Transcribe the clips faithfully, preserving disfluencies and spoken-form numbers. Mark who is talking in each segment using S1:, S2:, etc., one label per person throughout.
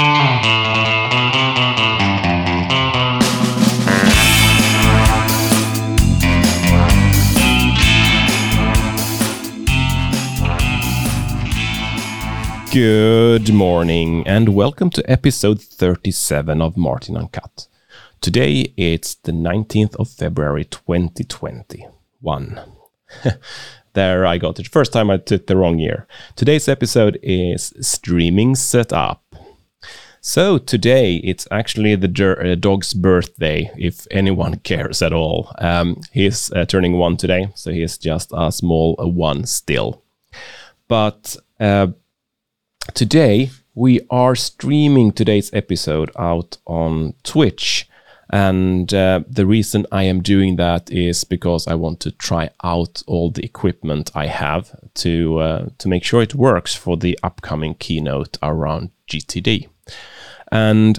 S1: Good morning and welcome to episode thirty-seven of Martin Uncut. Today it's the nineteenth of February twenty twenty-one. There I got it. First time I took the wrong year. Today's episode is streaming setup. So today it's actually the der- uh, dog's birthday, if anyone cares at all. Um, he's uh, turning one today, so he is just a small uh, one still. But uh, today we are streaming today's episode out on Twitch. And uh, the reason I am doing that is because I want to try out all the equipment I have to uh, to make sure it works for the upcoming keynote around G T D. And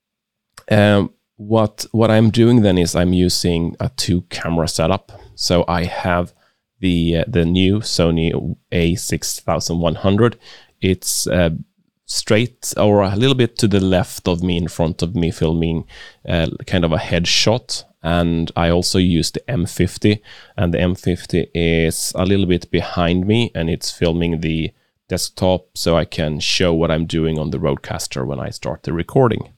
S1: um, what what I'm doing then is I'm using a two camera setup. So I have the uh, the new Sony A six thousand one hundred. It's uh, straight or a little bit to the left of me, in front of me, filming uh, kind of a headshot. And I also use the M fifty, and the M fifty is a little bit behind me, and it's filming the desktop so I can show what I'm doing on the Rodecaster when I start the recording.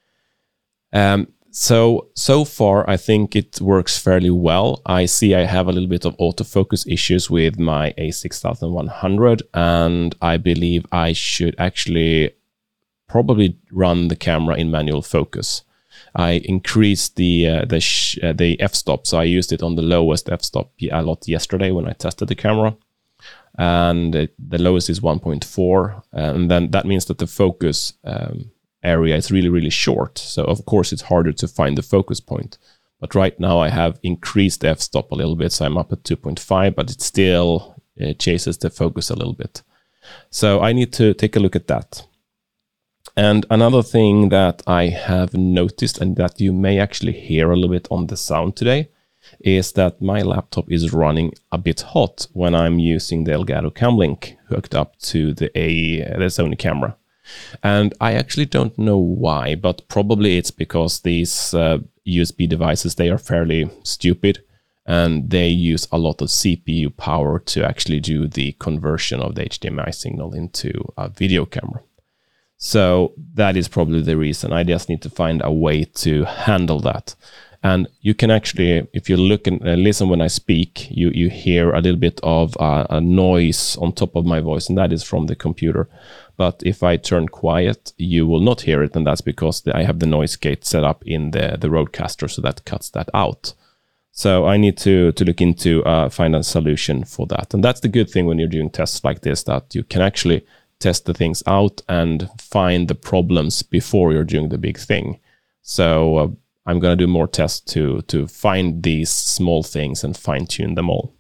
S1: Um, so, so far, I think it works fairly well. I see I have a little bit of autofocus issues with my A six thousand one hundred, and I believe I should actually probably run the camera in manual focus. I increased the uh, the sh- uh, the f-stop, so I used it on the lowest f-stop a lot yesterday when I tested the camera. And uh, the lowest is one point four, and then that means that the focus um, area is really, really short. So of course it's harder to find the focus point. But right now I have increased the f-stop a little bit, so I'm up at two point five, but it still uh, chases the focus a little bit. So I need to take a look at that. And another thing that I have noticed, and that you may actually hear a little bit on the sound today, is that my laptop is running a bit hot when I'm using the Elgato Camlink hooked up to the, a, the Sony camera. And I actually don't know why, but probably it's because these uh, U S B devices, they are fairly stupid, and they use a lot of C P U power to actually do the conversion of the H D M I signal into a video camera. So that is probably the reason. I just need to find a way to handle that. And you can actually, if you look and uh, listen when I speak, you, you hear a little bit of uh, a noise on top of my voice, and that is from the computer. But if I turn quiet, you will not hear it, and that's because the, I have the noise gate set up in the, the Rodecaster, so that cuts that out. So I need to, to look into uh, find a solution for that. And that's the good thing when you're doing tests like this, that you can actually test the things out and find the problems before you're doing the big thing. So uh, I'm going to do more tests to, to find these small things and fine-tune them all.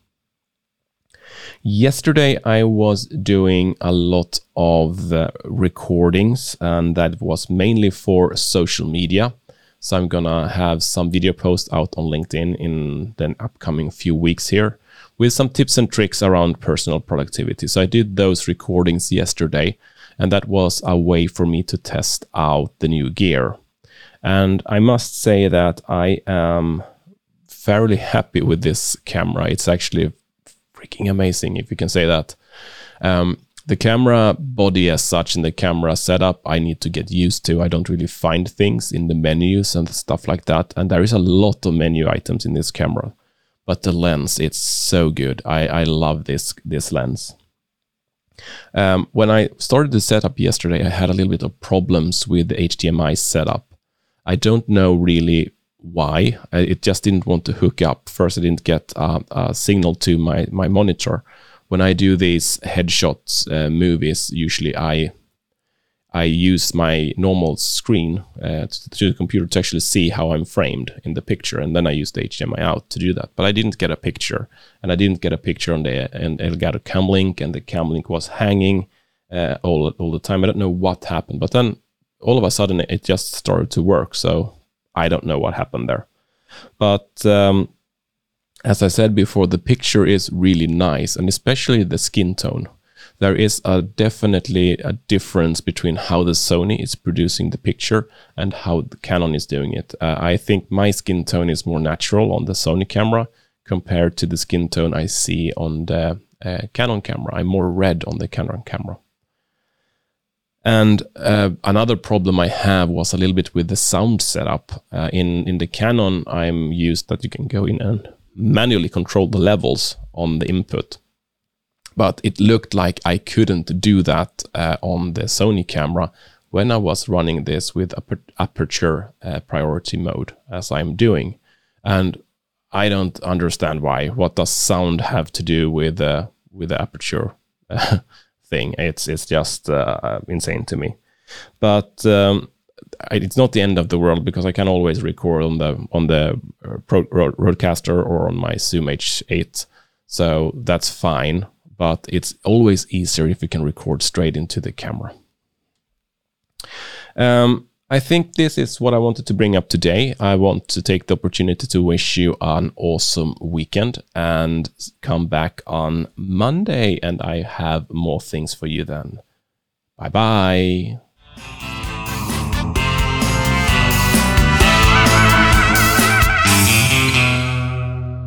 S1: Yesterday, I was doing a lot of uh, recordings, and that was mainly for social media. So I'm going to have some video posts out on LinkedIn in the upcoming few weeks here with some tips and tricks around personal productivity. So I did those recordings yesterday, and that was a way for me to test out the new gear. And I must say that I am fairly happy with this camera. It's actually freaking amazing, if you can say that. Um, the camera body as such and the camera setup, I need to get used to. I don't really find things in the menus and stuff like that. And there is a lot of menu items in this camera. But the lens, it's so good. I, I love this, this lens. Um, when I started the setup yesterday, I had a little bit of problems with the H D M I setup. I don't know really why. It just didn't want to hook up. First, I didn't get a, a signal to my, my monitor. When I do these headshots uh, movies, usually I I use my normal screen uh, to, to the computer to actually see how I'm framed in the picture, and then I use the H D M I out to do that. But I didn't get a picture, and I didn't get a picture on the and Elgato Camlink, and the Camlink was hanging uh, all all the time. I don't know what happened, but then all of a sudden it just started to work. So I don't know what happened there. But um, as I said before, the picture is really nice, and especially the skin tone. there is a definitely a difference between how the Sony is producing the picture and how the Canon is doing it. Uh, I think my skin tone is more natural on the Sony camera compared to the skin tone I see on the uh, Canon camera. I'm more red on the Canon camera. And uh, another problem I have was a little bit with the sound setup. Uh, in, in the Canon, I'm used that you can go in and manually control the levels on the input. But it looked like I couldn't do that uh, on the Sony camera when I was running this with aperture uh, priority mode, as I'm doing. And I don't understand why. What does sound have to do with, uh, with the aperture thing? It's it's just uh, insane to me. But um, it's not the end of the world, because I can always record on the on the Pro, Rodecaster or on my Zoom H eight, so that's fine. But it's always easier if you can record straight into the camera. Um, I think this is what I wanted to bring up today. I want to take the opportunity to wish you an awesome weekend and come back on Monday, and I have more things for you then. Bye-bye.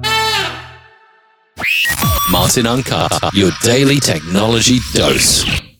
S2: Martin Uncut, your daily technology dose.